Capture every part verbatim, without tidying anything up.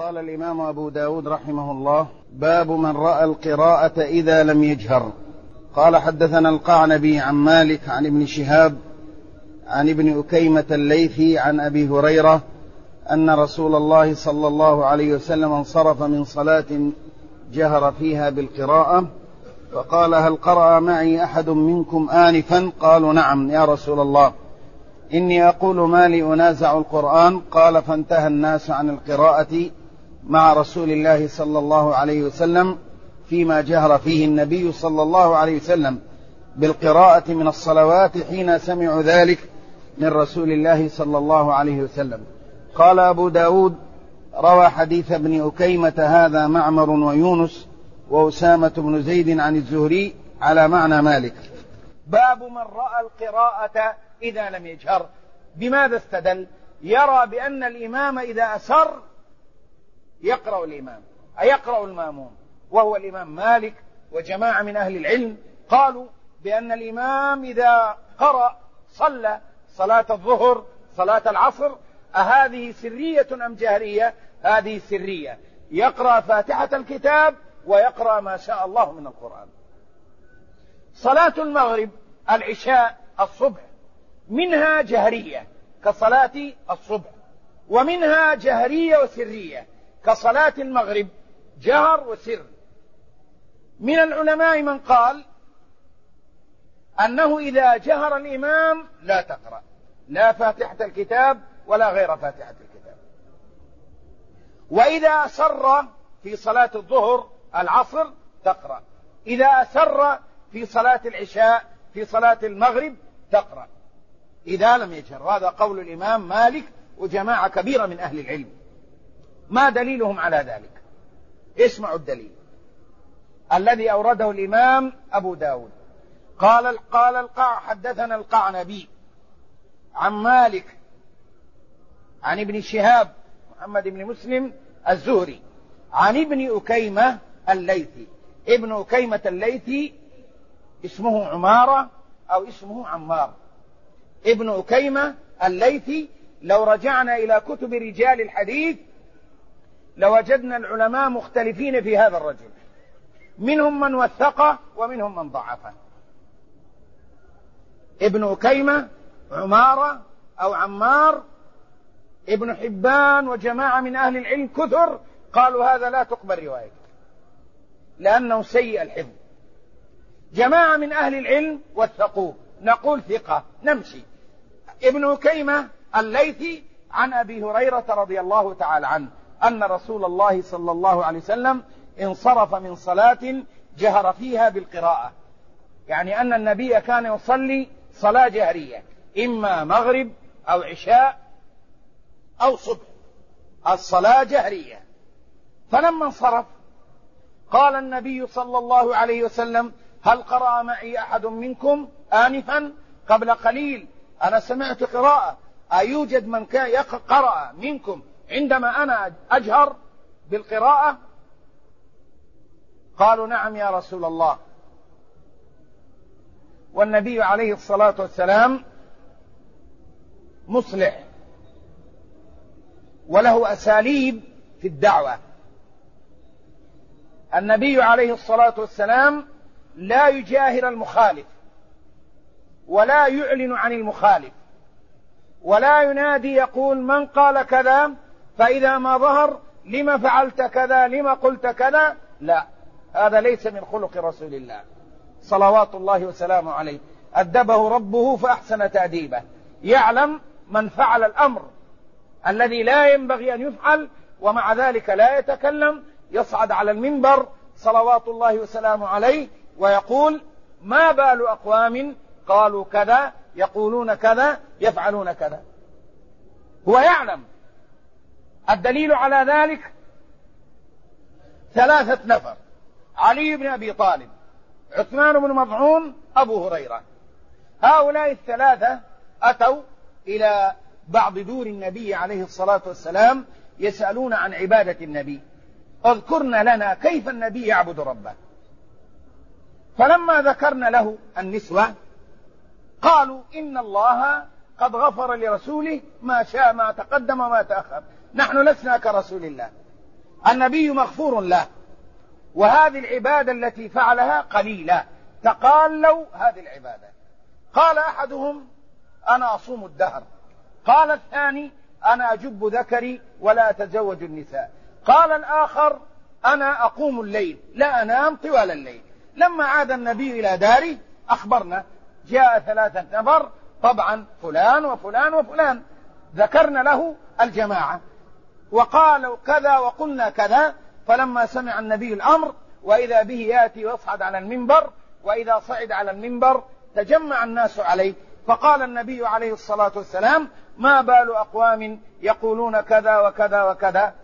قال الإمام أبو داود رحمه الله: باب من رأى القراءة إذا لم يجهر. قال: حدثنا القعنبي عن مالك عن ابن شهاب عن ابن أكيمة الليثي عن أبي هريرة أن رسول الله صلى الله عليه وسلم انصرف من صلاة جهر فيها بالقراءة فقال: هل قرأ معي أحد منكم آنفا؟ قالوا: نعم يا رسول الله، إني أقول ما لي أنازع القرآن. قال: فانتهى الناس عن القراءة مع رسول الله صلى الله عليه وسلم فيما جهر فيه النبي صلى الله عليه وسلم بالقراءة من الصلوات حين سمعوا ذلك من رسول الله صلى الله عليه وسلم. قال أبو داود: روى حديث ابن أكيمة هذا معمر ويونس وأسامة بن زيد عن الزهري على معنى مالك. باب من رأى القراءة إذا لم يجهر. بماذا استدل؟ يرى بأن الإمام إذا أسر يقرأ الإمام أي يقرأ الماموم، وهو الإمام مالك وجماعة من أهل العلم قالوا بأن الإمام إذا قرأ صلى صلاة الظهر صلاة العصر أهذه سرية أم جهرية؟ هذه سرية، يقرأ فاتحة الكتاب ويقرأ ما شاء الله من القرآن. صلاة المغرب العشاء الصبح منها جهرية كصلاة الصبح، ومنها جهرية وسرية كصلاة المغرب جهر وسر. من العلماء من قال أنه إذا جهر الإمام لا تقرأ لا فاتحة الكتاب ولا غير فاتحة الكتاب، وإذا أسر في صلاة الظهر العصر تقرأ، إذا أسر في صلاة العشاء في صلاة المغرب تقرأ إذا لم يجهر. هذا قول الإمام مالك وجماعة كبيرة من أهل العلم. ما دليلهم على ذلك؟ اسمعوا الدليل الذي أورده الإمام أبو داود. قال قال القع حدثنا القعنبي عن مالك عن ابن شهاب محمد بن مسلم الزهري عن ابن أكيمة الليثي. ابن أكيمة الليثي اسمه عمارة أو اسمه عمار. ابن أكيمة الليثي لو رجعنا إلى كتب رجال الحديث لوجدنا العلماء مختلفين في هذا الرجل، منهم من وثقه ومنهم من ضعفه. ابن أكيمة عمارة أو عمار، ابن حبان وجماعة من أهل العلم كثر قالوا هذا لا تقبل روايته لأنه سيء الحفظ. جماعة من أهل العلم وثقوه، نقول ثقة نمشي. ابن أكيمة الليثي عن أبي هريرة رضي الله تعالى عنه أن رسول الله صلى الله عليه وسلم انصرف من صلاة جهر فيها بالقراءة، يعني أن النبي كان يصلي صلاة جهرية إما مغرب أو عشاء أو صبح، الصلاة جهرية. فلما انصرف قال النبي صلى الله عليه وسلم: هل قرأ معي أحد منكم آنفا؟ قبل قليل أنا سمعت قراءة، أيوجد من كان يقرأ منكم عندما أنا أجهر بالقراءة؟ قالوا: نعم يا رسول الله. والنبي عليه الصلاة والسلام مصلح وله أساليب في الدعوة. النبي عليه الصلاة والسلام لا يجاهر المخالف ولا يعلن عن المخالف ولا ينادي يقول من قال كذا فإذا ما ظهر لما فعلت كذا لما قلت كذا، لا، هذا ليس من خلق رسول الله صلوات الله وسلامه عليه. أدبه ربه فأحسن تأديبه، يعلم من فعل الأمر الذي لا ينبغي أن يفعل ومع ذلك لا يتكلم، يصعد على المنبر صلوات الله وسلامه عليه ويقول: ما بال أقوام قالوا كذا يقولون كذا يفعلون كذا. هو يعلم. الدليل على ذلك ثلاثة نفر: علي بن أبي طالب، عثمان بن مظعون، أبو هريرة. هؤلاء الثلاثة أتوا إلى بعض دور النبي عليه الصلاة والسلام يسألون عن عبادة النبي: اذكرنا لنا كيف النبي يعبد ربه. فلما ذكرنا له النسوة قالوا: إن الله قد غفر لرسوله ما شاء ما تقدم وما تأخر، نحن لسنا كرسول الله. النبي مغفور له، وهذه العبادة التي فعلها قليلة، تقالوا هذه العبادة. قال أحدهم أنا أصوم الدهر، قال الثاني أنا أجب ذكري ولا أتزوج النساء، قال الآخر أنا أقوم الليل لا أنام طوال الليل. لما عاد النبي إلى داره أخبرنا، جاء ثلاثة نفر، طبعا فلان وفلان وفلان، ذكرنا له الجماعة وقالوا كذا وقلنا كذا. فلما سمع النبي الأمر وإذا به يأتي ويصعد على المنبر، وإذا صعد على المنبر تجمع الناس عليه، فقال النبي عليه الصلاة والسلام ما بال أقوام يقولون كذا وكذا وكذا،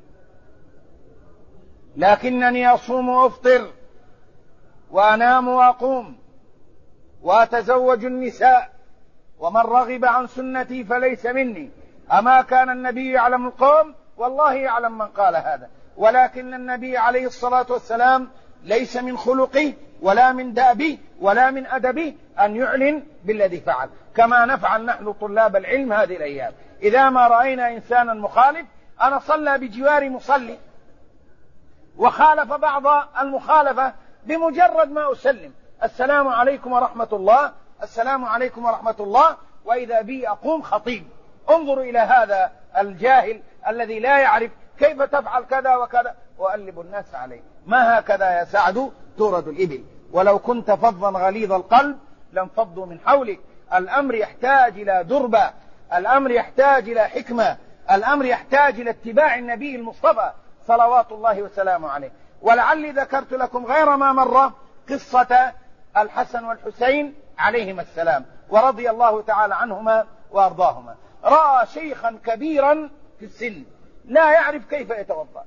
لكنني أصوم وأفطر وأنام وأقوم وأتزوج النساء، ومن رغب عن سنتي فليس مني. أما كان النبي يعلم القوم؟ والله يعلم من قال هذا، ولكن النبي عليه الصلاة والسلام ليس من خلقه ولا من دأبه ولا من أدبه أن يعلن بالذي فعل، كما نفعل نحن طلاب العلم هذه الأيام. إذا ما رأينا إنسانا مخالف، أنا صلى بجوار مصلي وخالف بعض المخالفة، بمجرد ما أسلم السلام عليكم ورحمة الله، السلام عليكم ورحمة الله، وإذا بي أقوم خطيب. انظروا إلى هذا الجاهل الذي لا يعرف كيف تفعل كذا وكذا، وألب الناس عليه. ما هكذا يا سعد تورد الإبل، ولو كنت فظا غليظ القلب لانفضوا من حولك. الأمر يحتاج إلى دربة، الأمر يحتاج إلى حكمة، الأمر يحتاج إلى اتباع النبي المصطفى صلوات الله وسلامه عليه. ولعلي ذكرت لكم غير ما مرة قصة الحسن والحسين عليهما السلام ورضي الله تعالى عنهما وأرضاهما. رأى شيخا كبيرا في السن لا يعرف كيف يتوضأ،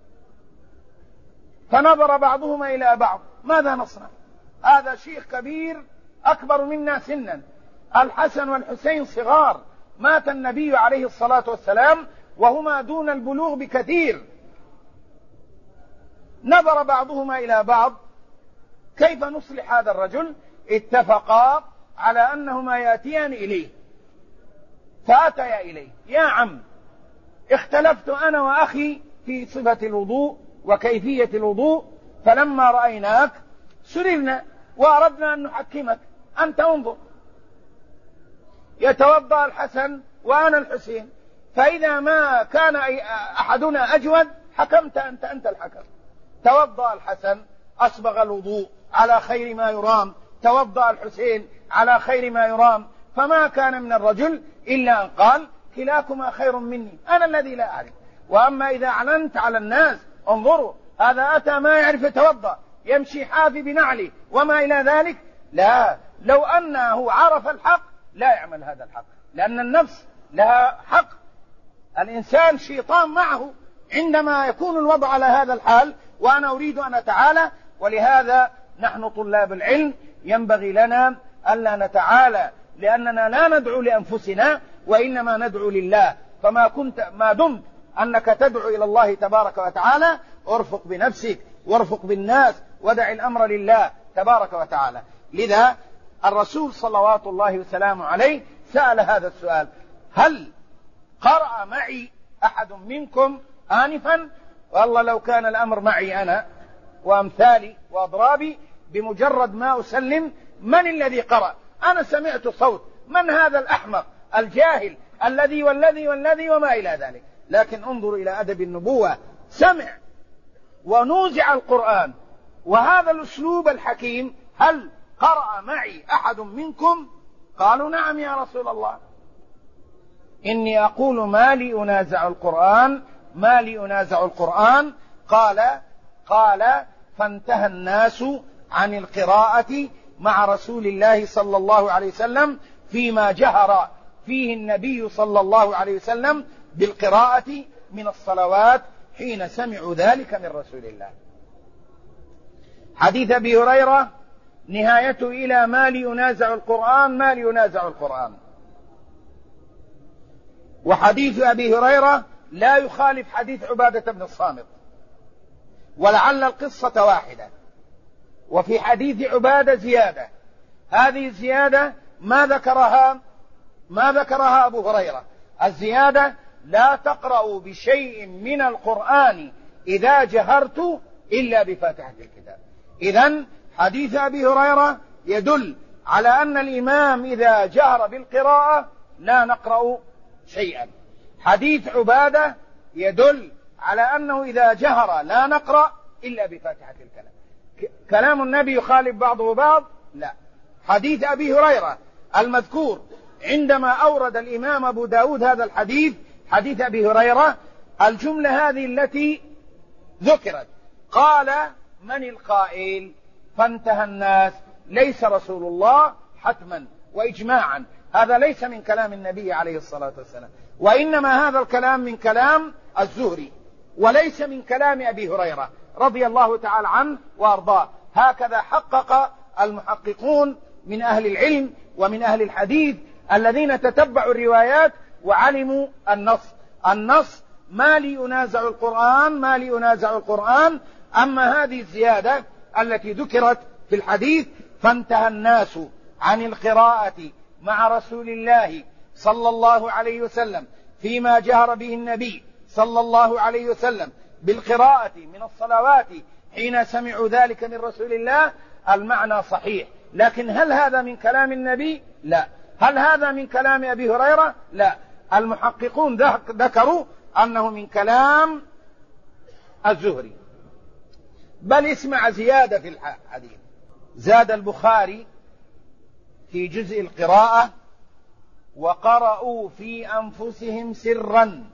فنظر بعضهما إلى بعض ماذا نصنع؟ هذا شيخ كبير أكبر منا سنا، الحسن والحسين صغار، مات النبي عليه الصلاة والسلام وهما دون البلوغ بكثير. نظر بعضهما إلى بعض كيف نصلح هذا الرجل؟ اتفقا على أنهما يأتيان إليه، فأتيا إليه يا عم اختلفت أنا وأخي في صفة الوضوء وكيفية الوضوء، فلما رأيناك سررنا وأردنا أن نحكمك، أنت انظر يتوضأ الحسن وأنا الحسين، فإذا ما كان أحدنا أجود حكمت أنت، أنت الحكم. توضأ الحسن أسبغ الوضوء على خير ما يرام، توضأ الحسين على خير ما يرام، فما كان من الرجل إلا أن قال كلاكما خير مني، أنا الذي لا أعرف. وأما إذا أعلنت على الناس انظروا هذا أتى ما يعرف يتوضأ، يمشي حافي بنعله وما إلى ذلك، لا، لو أنه عرف الحق لا يعمل هذا الحق، لأن النفس لها حق، الإنسان شيطان معه عندما يكون الوضع على هذا الحال. وأنا أريد أن أتعالى، ولهذا نحن طلاب العلم ينبغي لنا ألا نتعالى، لأننا لا ندعو لأنفسنا وإنما ندعو لله. فما كنت ما دمت أنك تدعو إلى الله تبارك وتعالى ارفق بنفسك وارفق بالناس ودع الأمر لله تبارك وتعالى. لذا الرسول صلوات الله وسلامه عليه سأل هذا السؤال: هل قرأ معي أحد منكم آنفا؟ والله لو كان الأمر معي أنا وأمثالي وأضرابي بمجرد ما أسلم من الذي قرأ؟ أنا سمعت صوت، من هذا الأحمق الجاهل الذي والذي والذي وما إلى ذلك. لكن انظروا إلى أدب النبوة، سمع ونوزع القرآن، وهذا الأسلوب الحكيم: هل قرأ معي أحد منكم؟ قالوا نعم يا رسول الله. إني أقول ما لي أنازع القرآن، ما لي أنازع القرآن. قال قال فانتهى الناس عن القراءة مع رسول الله صلى الله عليه وسلم فيما جهر فيه النبي صلى الله عليه وسلم بالقراءة من الصلوات حين سمعوا ذلك من رسول الله. حديث أبي هريرة نهايته إلى ما لي ينازع القرآن، ما لي ينازع القرآن. وحديث أبي هريرة لا يخالف حديث عبادة بن الصامت، ولعل القصة واحدة، وفي حديث عبادة زيادة، هذه الزيادة ما ذكرها ما ذكرها أبو هريرة. الزيادة: لا تقرأوا بشيء من القرآن إذا جهرت إلا بفاتحة الكتاب. إذن حديث أبي هريرة يدل على أن الإمام إذا جهر بالقراءة لا نقرأ شيئا. حديث عبادة يدل على أنه إذا جهر لا نقرأ إلا بفاتحة الكلام. كلام النبي يخالف بعضه بعض؟ لا. حديث أبي هريرة المذكور عندما أورد الإمام أبو داود هذا الحديث، حديث أبي هريرة، الجملة هذه التي ذكرت قال من القائل؟ فانتهى الناس. ليس رسول الله حتما وإجماعا، هذا ليس من كلام النبي عليه الصلاة والسلام، وإنما هذا الكلام من كلام الزهري وليس من كلام أبي هريرة رضي الله تعالى عنه وأرضاه. هكذا حقق المحققون من أهل العلم ومن أهل الحديث الذين تتبعوا الروايات وعلموا النص. النص ما لي أنازع القرآن، ما لي أنازع القرآن. أما هذه الزيادة التي ذكرت في الحديث فانتهى الناس عن القراءة مع رسول الله صلى الله عليه وسلم فيما جهر به النبي صلى الله عليه وسلم بالقراءة من الصلوات حين سمعوا ذلك من رسول الله. المعنى صحيح، لكن هل هذا من كلام النبي؟ لا. هل هذا من كلام أبي هريرة؟ لا. المحققون ذكروا أنه من كلام الزهري. بل اسمع زيادة في الحديث، زاد البخاري في جزء القراءة وقرأوا في أنفسهم سرا.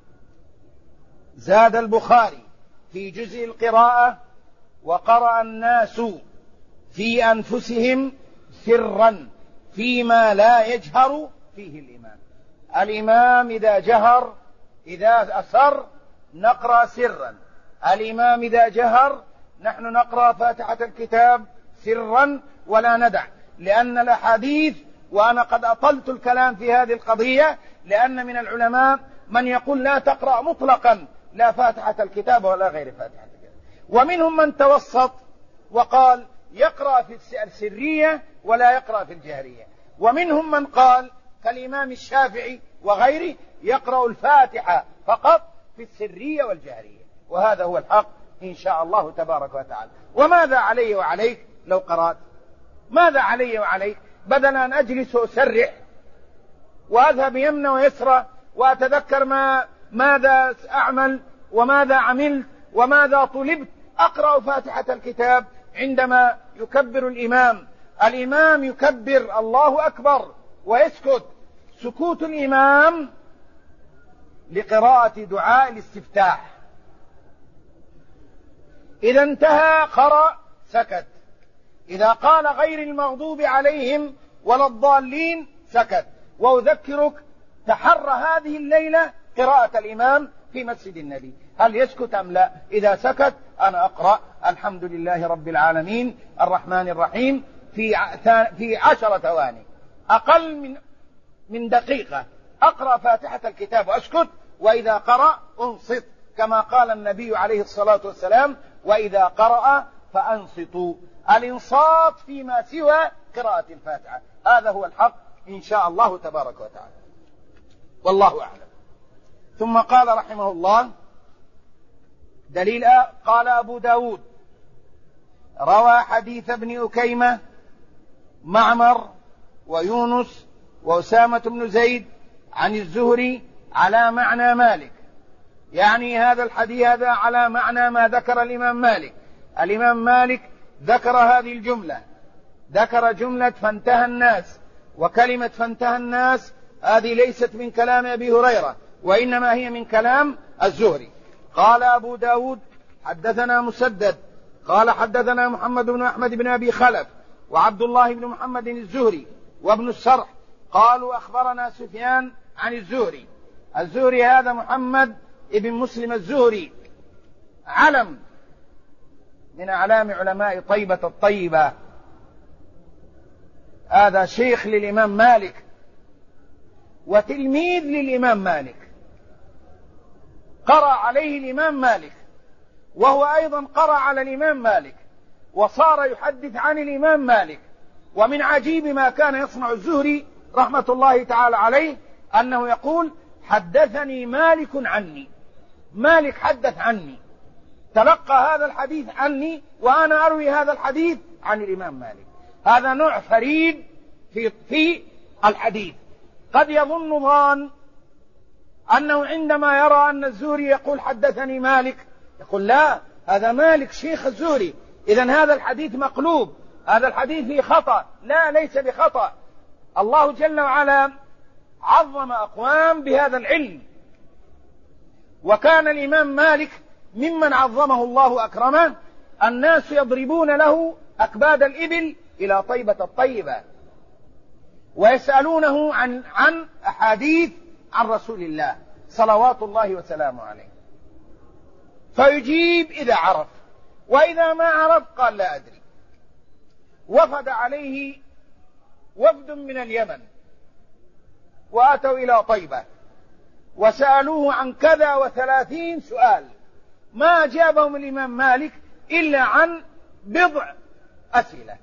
زاد البخاري في جزء القراءة وقرأ الناس في أنفسهم سرا فيما لا يجهر فيه الإمام. الإمام إذا جهر، إذا أسر نقرأ سرا. الإمام إذا جهر نحن نقرأ فاتحة الكتاب سرا ولا ندع، لأن الأحاديث، وأنا قد أطلت الكلام في هذه القضية، لأن من العلماء من يقول لا تقرأ مطلقا لا فاتحة الكتاب ولا غير فاتحة الكتاب، ومنهم من توسط وقال يقرأ في السرية ولا يقرأ في الجهرية، ومنهم من قال كالإمام الشافعي وغيره يقرأ الفاتحة فقط في السرية والجهرية، وهذا هو الحق إن شاء الله تبارك وتعالى. وماذا علي وعليك لو قرأت؟ ماذا علي وعليك؟ بدل أن أجلس وأسرح وأذهب يمنى ويسرى وأتذكر ما ماذا أعمل وماذا عملت وماذا طلبت، أقرأ فاتحة الكتاب عندما يكبر الإمام. الإمام يكبر الله أكبر ويسكت، سكوت الإمام لقراءة دعاء الاستفتاح. إذا انتهى قرأ سكت، إذا قال غير المغضوب عليهم ولا الضالين سكت. وأذكرك تحرى هذه الليلة قراءة الإمام في مسجد النبي، هل يسكت أم لا؟ إذا سكت أنا أقرأ الحمد لله رب العالمين الرحمن الرحيم في في عشر ثواني، أقل من من دقيقة أقرأ فاتحة الكتاب وأسكت. وإذا قرأ أنصت كما قال النبي عليه الصلاة والسلام وإذا قرأ فأنصتوا. الإنصات فيما سوى قراءة الفاتحة، هذا هو الحق إن شاء الله تبارك وتعالى، والله أعلم. ثم قال رحمه الله دليل، قال أبو داود روى حديث ابن أكيمة معمر ويونس وأسامة بن زيد عن الزهري على معنى مالك، يعني هذا الحديث هذا على معنى ما ذكر الإمام مالك. الإمام مالك ذكر هذه الجملة، ذكر جملة فانتهى الناس، وكلمة فانتهى الناس هذه ليست من كلام أبي هريرة وإنما هي من كلام الزهري. قال أبو داود حدثنا مسدد قال حدثنا محمد بن أحمد بن أبي خلف وعبد الله بن محمد الزهري وابن السرح قالوا أخبرنا سفيان عن الزهري. الزهري هذا محمد ابن مسلم الزهري، علم من أعلام علماء طيبة الطيبة، هذا شيخ للإمام مالك وتلميذ للإمام مالك، قرأ عليه الإمام مالك وهو أيضا قرأ على الإمام مالك وصار يحدث عن الإمام مالك. ومن عجيب ما كان يصنع الزهري رحمة الله تعالى عليه أنه يقول حدثني مالك عني، مالك حدث عني، تلقى هذا الحديث عني وأنا أروي هذا الحديث عن الإمام مالك. هذا نوع فريد في في الحديث. قد يظن ظان أنه عندما يرى أن الزهري يقول حدثني مالك يقول لا، هذا مالك شيخ الزهري، إذن هذا الحديث مقلوب، هذا الحديث فيه خطأ. لا، ليس بخطأ. الله جل وعلا عظم أقوام بهذا العلم، وكان الإمام مالك ممن عظمه الله أكرمه. الناس يضربون له أكباد الإبل إلى طيبة الطيبة ويسألونه عن عن أحاديث عن رسول الله صلوات الله وسلامه عليه، فيجيب إذا عرف، وإذا ما عرف قال لا أدري. وفد عليه وفد من اليمن وأتوا إلى طيبة وسألوه عن كذا وثلاثين سؤال، ما أجابهم الإمام مالك إلا عن بضع أسئلة.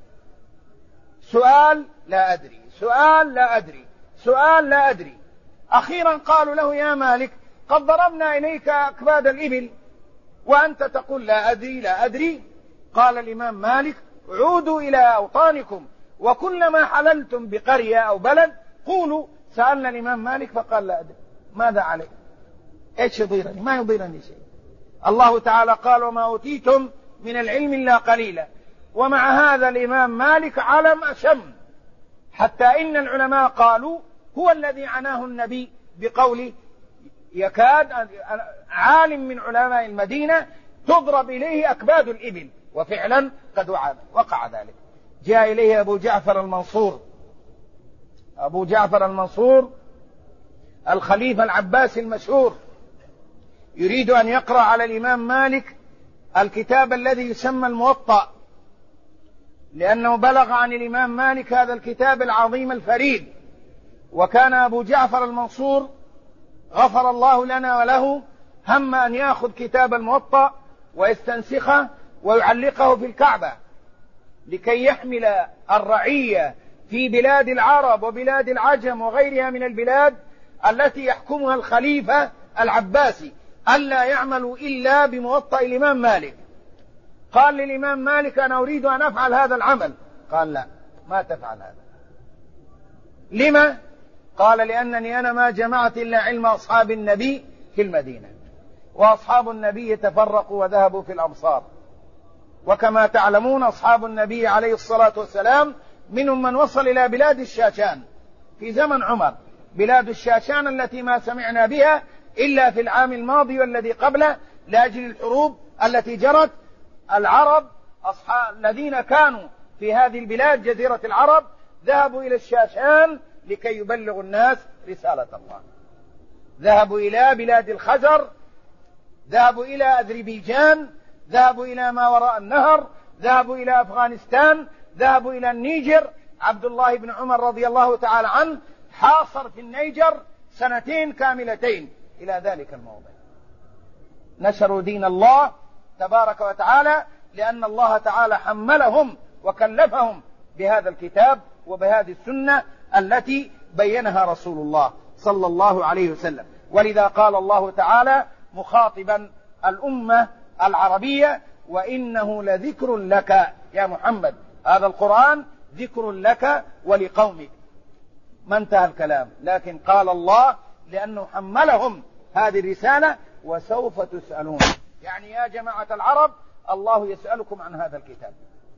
سؤال لا أدري، سؤال لا أدري، سؤال لا أدري. أخيرا قالوا له يا مالك قد ضربنا إليك أكباد الإبل وأنت تقول لا أدري لا أدري. قال الإمام مالك عودوا إلى أوطانكم وكلما حللتم بقرية أو بلد قولوا سألنا الإمام مالك فقال لا أدري. ماذا عليه؟ إيش يضيرني؟ ما يضيرني شيء. الله تعالى قال وما أوتيتم من العلم إلا قليلا. ومع هذا الإمام مالك علم أشم، حتى إن العلماء قالوا هو الذي عناه النبي بقوله يكاد عالم من علماء المدينة تضرب إليه أكباد الإبل، وفعلا قد وقع ذلك. جاء إليه أبو جعفر المنصور، أبو جعفر المنصور الخليفة العباسي المشهور، يريد أن يقرأ على الإمام مالك الكتاب الذي يسمى الموطأ، لأنه بلغ عن الإمام مالك هذا الكتاب العظيم الفريد. وكان أبو جعفر المنصور غفر الله لنا وله هم أن يأخذ كتاب الموطأ ويستنسخه ويعلقه في الكعبة لكي يحمل الرعية في بلاد العرب وبلاد العجم وغيرها من البلاد التي يحكمها الخليفة العباسي ألا يعملوا إلا بموطأ الإمام مالك. قال للإمام مالك أنا أريد أن أفعل هذا العمل. قال لا، ما تفعل هذا. لما؟ قال لأنني أنا ما جمعت إلا علم أصحاب النبي في المدينة، وأصحاب النبي تفرقوا وذهبوا في الأمصار، وكما تعلمون أصحاب النبي عليه الصلاة والسلام منهم من وصل إلى بلاد الشاشان في زمن عمر، بلاد الشاشان التي ما سمعنا بها إلا في العام الماضي والذي قبله لأجل الحروب التي جرت. العرب أصحاب الذين كانوا في هذه البلاد جزيرة العرب ذهبوا إلى الشاشان لكي يبلغوا الناس رسالة الله، ذهبوا إلى بلاد الخزر، ذهبوا إلى أذربيجان، ذهبوا إلى ما وراء النهر، ذهبوا إلى أفغانستان، ذهبوا إلى النيجر. عبد الله بن عمر رضي الله تعالى عنه حاصر في النيجر سنتين كاملتين إلى ذلك الموضع. نشروا دين الله تبارك وتعالى لأن الله تعالى حملهم وكلفهم بهذا الكتاب وبهذه السنة التي بينها رسول الله صلى الله عليه وسلم. ولذا قال الله تعالى مخاطبا الأمة العربية وإنه لذكر لك يا محمد، هذا القرآن ذكر لك ولقومك. ما انتهى الكلام، لكن قال الله لأنه حملهم هذه الرسالة وسوف تسألون، يعني يا جماعة العرب الله يسألكم عن هذا الكتاب،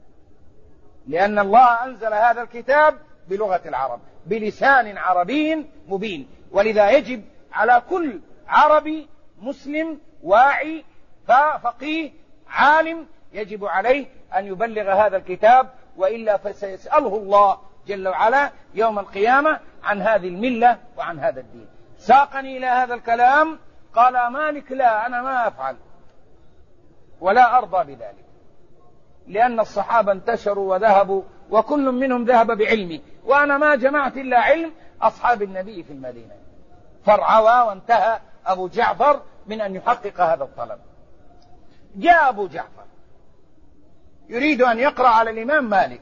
لأن الله أنزل هذا الكتاب بلغة العرب بلسان عربي مبين. ولذا يجب على كل عربي مسلم واعي فقيه عالم يجب عليه أن يبلغ هذا الكتاب، وإلا فسيسأله الله جل وعلا يوم القيامة عن هذه الملة وعن هذا الدين. ساقني إلى هذا الكلام قال مالك لا، أنا ما أفعل ولا أرضى بذلك، لأن الصحابة انتشروا وذهبوا وكل منهم ذهب بعلمي، وأنا ما جمعت إلا علم أصحاب النبي في المدينة. فرعوا وانتهى أبو جعفر من أن يحقق هذا الطلب. جاء أبو جعفر يريد أن يقرأ على الإمام مالك،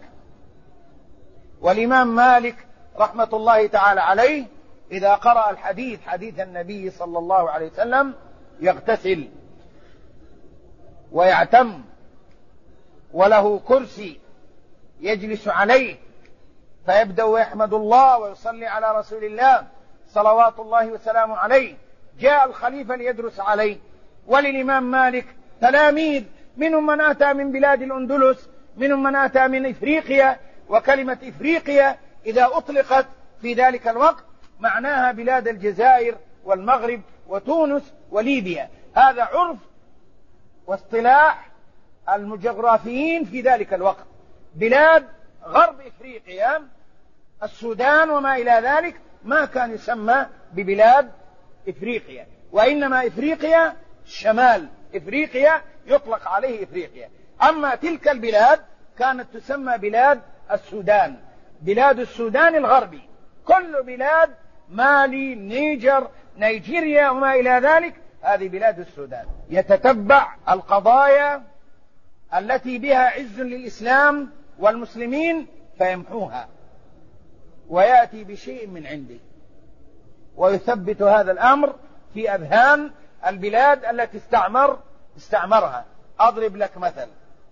والإمام مالك رحمة الله تعالى عليه إذا قرأ الحديث حديث النبي صلى الله عليه وسلم يغتسل ويعتم وله كرسي يجلس عليه فيبدأ ويحمد الله ويصلي على رسول الله صلوات الله وسلامه عليه. جاء الخليفة ليدرس عليه، وللإمام مالك تلاميذ، منهم من أتى من بلاد الأندلس، منهم من أتى من إفريقيا، وكلمة إفريقيا إذا أطلقت في ذلك الوقت معناها بلاد الجزائر والمغرب وتونس وليبيا. هذا عرف واصطلاح المجغرافيين في ذلك الوقت. بلاد غرب إفريقيا السودان وما إلى ذلك ما كان يسمى ببلاد إفريقيا، وإنما إفريقيا شمال إفريقيا يطلق عليه إفريقيا. أما تلك البلاد كانت تسمى بلاد السودان، بلاد السودان الغربي. كل بلاد مالي، نيجر، نيجيريا وما إلى ذلك هذه بلاد السودان. يتتبع القضايا التي بها عز للإسلام والمسلمين فيمحوها، ويأتي بشيء من عنده ويثبت هذا الأمر في أذهان البلاد التي استعمر استعمرها. أضرب لك مثل.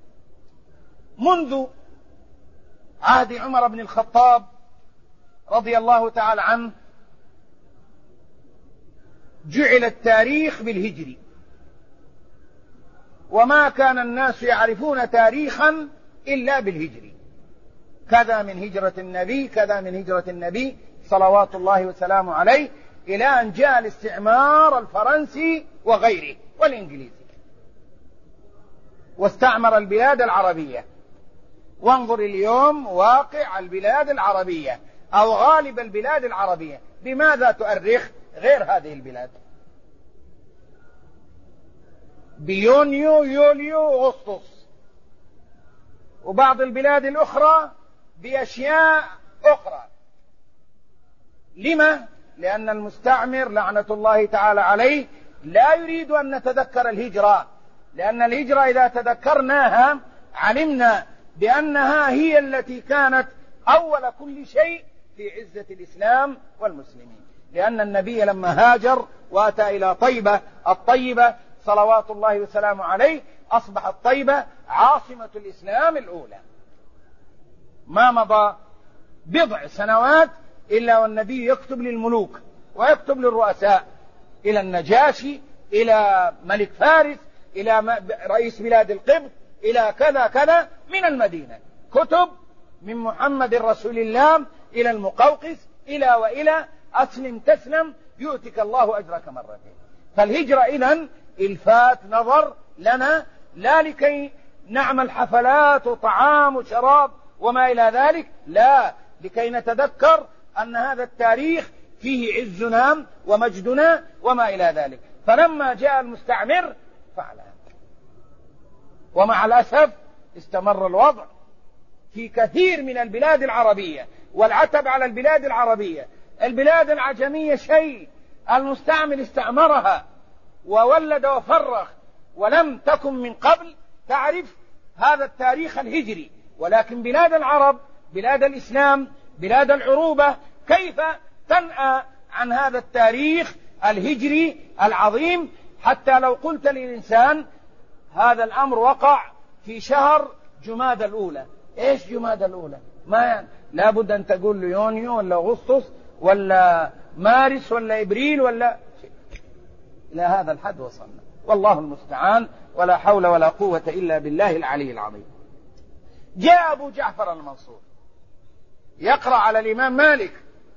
منذ عهد عمر بن الخطاب رضي الله تعالى عنه جعل التاريخ بالهجري، وما كان الناس يعرفون تاريخا إلا بالهجري، كذا من هجرة النبي كذا من هجرة النبي صلوات الله وسلامه عليه، إلى أن جاء الاستعمار الفرنسي وغيره والإنجليزي واستعمر البلاد العربية. وانظر اليوم واقع البلاد العربية أو غالب البلاد العربية بماذا تؤرخ غير هذه البلاد؟ بيونيو، يوليو، أغسطس. وبعض البلاد الأخرى بأشياء أخرى. لما؟ لأن المستعمر لعنة الله تعالى عليه لا يريد أن نتذكر الهجرة، لأن الهجرة إذا تذكرناها علمنا بأنها هي التي كانت أول كل شيء في عزة الإسلام والمسلمين. لأن النبي لما هاجر وأتى إلى طيبة الطيبة صلوات الله وسلامه عليه أصبحت طيبة عاصمة الإسلام الأولى. ما مضى بضع سنوات إلا والنبي يكتب للملوك ويكتب للرؤساء، إلى النجاشي، إلى ملك فارس، إلى رئيس بلاد القبط، إلى كذا كذا من المدينة، كتب من محمد رسول الله إلى المقوقس إلى وإلى أسلم تسلم يؤتك الله أجرك مرتين. فالهجرة إذن الفات نظر لنا، لا لكي نعمل حفلات وطعام وشراب وما إلى ذلك، لا، لكي نتذكر أن هذا التاريخ فيه عزنا ومجدنا وما إلى ذلك. فلما جاء المستعمر فعل هذا، ومع الأسف استمر الوضع في كثير من البلاد العربية، والعتب على البلاد العربية. البلاد العجمية شيء، المستعمر استعمرها وولد وفرخ، ولم تكن من قبل تعرف هذا التاريخ الهجري. ولكن بلاد العرب، بلاد الإسلام، بلاد العروبة، كيف تنأى عن هذا التاريخ الهجري العظيم؟ حتى لو قلت للإنسان هذا الأمر وقع في شهر جمادى الأولى، إيش جمادى الأولى؟ ما يعني لابد أن تقول له يونيو ولا أغسطس ولا مارس ولا إبريل ولا شيء. إلى هذا الحد وصلنا، والله المستعان، ولا حول ولا قوة إلا بالله العلي العظيم. جاء أبو جعفر المنصور يقرأ على الإمام مالك،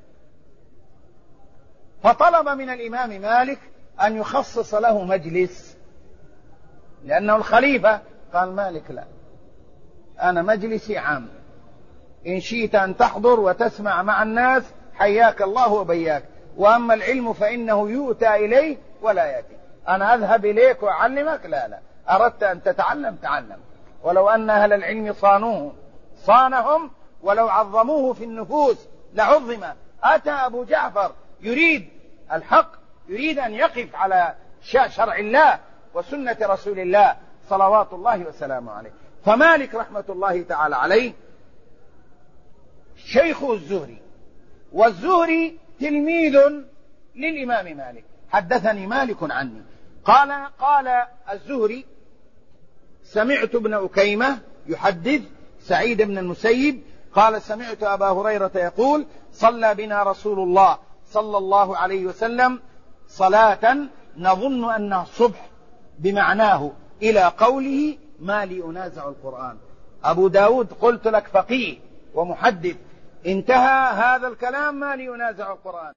فطلب من الإمام مالك أن يخصص له مجلس، لأنه الخليفة. قال مالك لا، أنا مجلسي عام، إن شئت أن تحضر وتسمع مع الناس حياك الله وبياك، وأما العلم فإنه يؤتى إليه ولا يأتي. أنا أذهب إليك وأعلمك؟ لا لا، أردت أن تتعلم تعلم، ولو أن أهل العلم صانوه صانهم، ولو عظموه في النفوس لعظم. أتى أبو جعفر يريد الحق، يريد أن يقف على شرع الله وسنة رسول الله صلوات الله وسلامه عليه. فمالك رحمة الله تعالى عليه شيخ الزهري، والزهري تلميذ للإمام مالك. حدثني مالك عني قال قال الزهري سمعت ابن أكيمة يحدث سعيد بن المسيب قال سمعت أبا هريرة يقول صلى بنا رسول الله صلى الله عليه وسلم صلاة نظن أنها الصبح بمعناه إلى قوله ما لي أنازع القرآن. أبو داود قلت لك فقيه ومحدث، انتهى هذا الكلام ما لي أنازع القرآن.